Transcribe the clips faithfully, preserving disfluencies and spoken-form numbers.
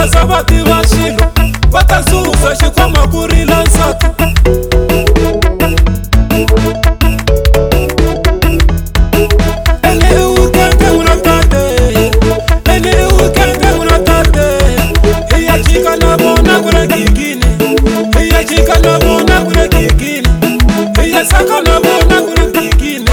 za vativa xilo va ta susa xikhwama ku rila nsati. Ene i weekend una tate, ene i weekend una tate. Hi ya chika na vona ku ri gigini, hi ya chika na vona ku ri gigini, hi ya saka na vona ku ri gigini.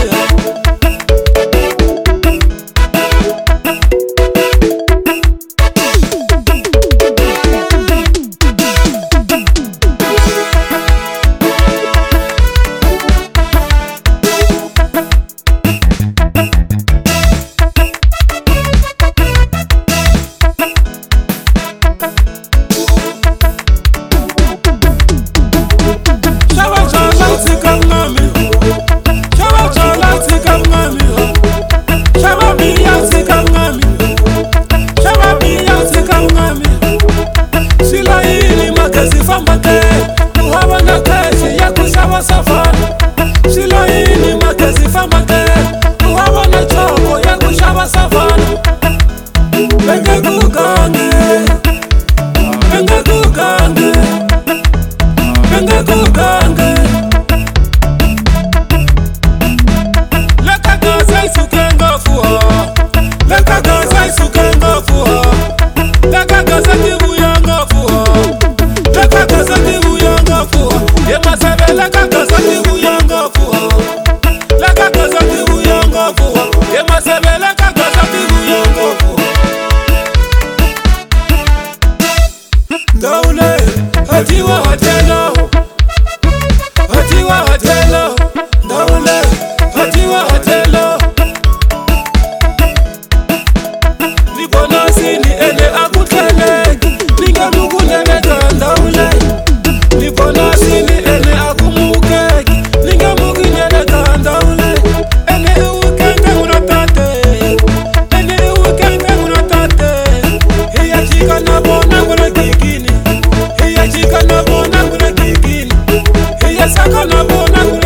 Hatiwa hotelo, hatiwa hotelo, ndaule, hatiwa hotelo. Nibona sini ene akutlele, ninga mukuneleka ndaule. Nibona sini ene akumuke, ninga mukuneleka ndaule. Ene i weekend una tate, ene i weekend una tate. Hiya chika na bona kuna gigini, hiya chika na bona kuna gigini, hiya saka na bona kuna